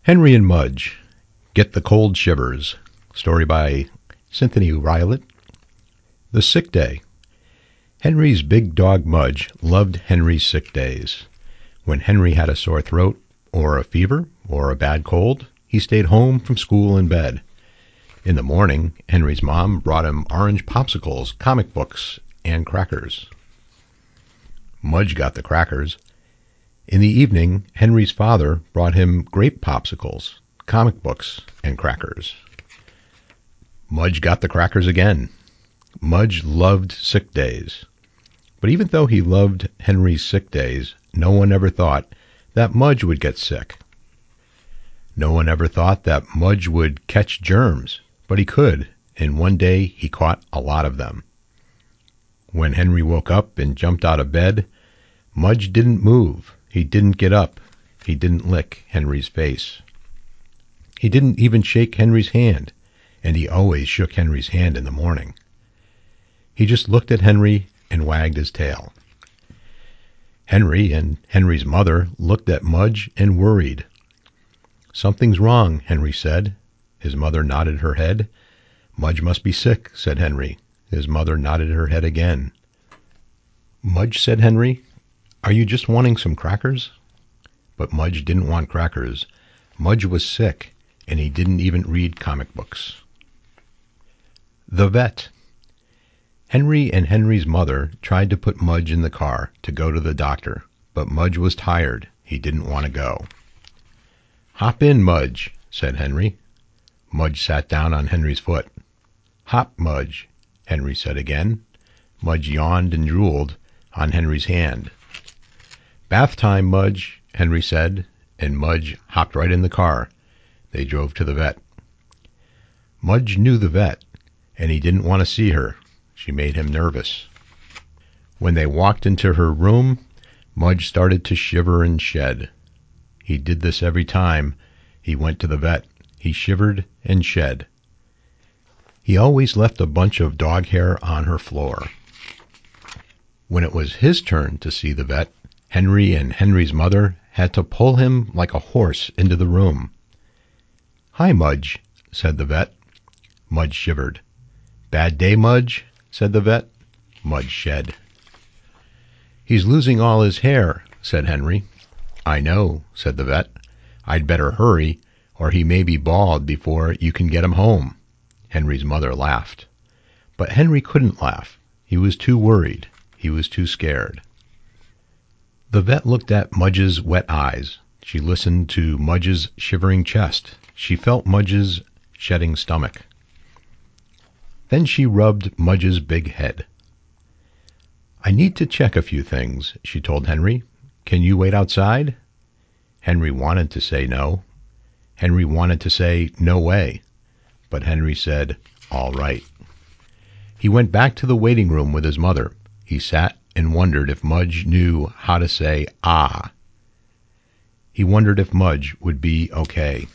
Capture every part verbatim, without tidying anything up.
Henry and Mudge Get the Cold Shivers. Story by Cynthia Rylett. The Sick Day. Henry's big dog Mudge loved Henry's sick days. When Henry had a sore throat, or a fever, or a bad cold, he stayed home from school in bed. In the morning, Henry's mom brought him orange popsicles, comic books, and crackers. Mudge got the crackers. In the evening, Henry's father brought him grape popsicles, comic books, and crackers. Mudge got the crackers again. Mudge loved sick days. But even though he loved Henry's sick days, no one ever thought that Mudge would get sick. No one ever thought that Mudge would catch germs, but he could, and one day he caught a lot of them. When Henry woke up and jumped out of bed, Mudge didn't move. He didn't get up. He didn't lick Henry's face. He didn't even shake Henry's hand, and he always shook Henry's hand in the morning. He just looked at Henry and wagged his tail. Henry and Henry's mother looked at Mudge and worried. "Something's wrong," Henry said. His mother nodded her head. "Mudge must be sick," said Henry. His mother nodded her head again. "Mudge," said Henry, "are you just wanting some crackers?" But Mudge didn't want crackers. Mudge was sick, and he didn't even read comic books. The Vet. Henry and Henry's mother tried to put Mudge in the car to go to the doctor, but Mudge was tired. He didn't want to go. "Hop in, Mudge," said Henry. Mudge sat down on Henry's foot. "Hop, Mudge," Henry said again. Mudge yawned and drooled on Henry's hand. "Bath time, Mudge," Henry said, and Mudge hopped right in the car. They drove to the vet. Mudge knew the vet, and he didn't want to see her. She made him nervous. When they walked into her room, Mudge started to shiver and shed. He did this every time he went to the vet. He shivered and shed. He always left a bunch of dog hair on her floor. When it was his turn to see the vet, Henry and Henry's mother had to pull him like a horse into the room. "Hi, Mudge," said the vet. Mudge shivered. "Bad day, Mudge?" said the vet. Mudge shed. "He's losing all his hair," said Henry. "I know," said the vet. "I'd better hurry, or he may be bald before you can get him home." Henry's mother laughed. But Henry couldn't laugh. He was too worried. He was too scared. The vet looked at Mudge's wet eyes. She listened to Mudge's shivering chest. She felt Mudge's shedding stomach. Then she rubbed Mudge's big head. "I need to check a few things," she told Henry. "Can you wait outside?" Henry wanted to say no. Henry wanted to say no way. But Henry said, "All right." He went back to the waiting room with his mother. He sat and wondered if Mudge knew how to say ah. He wondered if Mudge would be okay.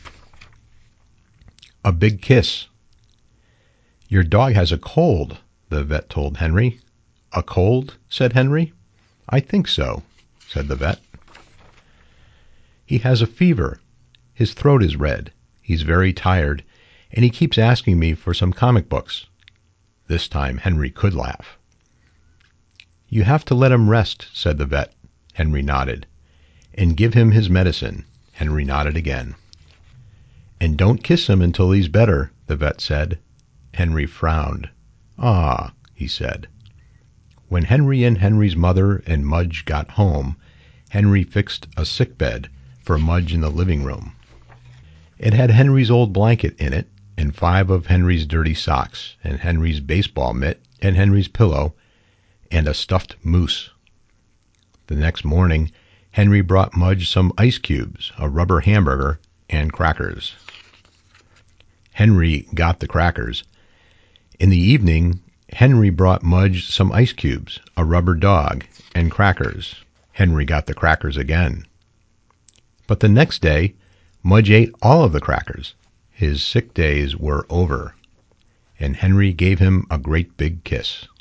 A big kiss. "Your dog has a cold," the vet told Henry. "A cold?" said Henry. "I think so," said the vet. "He has a fever. His throat is red. He's very tired, and he keeps asking me for some comic books." This time Henry could laugh. "You have to let him rest," said the vet. Henry nodded. "And give him his medicine." Henry nodded again. "And don't kiss him until he's better," the vet said. Henry frowned. "Ah," he said. When Henry and Henry's mother and Mudge got home, Henry fixed a sick bed for Mudge in the living room. It had Henry's old blanket in it, and five of Henry's dirty socks, and Henry's baseball mitt, and Henry's pillow, and a stuffed moose. The next morning, Henry brought Mudge some ice cubes, a rubber hamburger, and crackers. Henry got the crackers. In the evening, Henry brought Mudge some ice cubes, a rubber dog, and crackers. Henry got the crackers again. But the next day, Mudge ate all of the crackers. His sick days were over, and Henry gave him a great big kiss.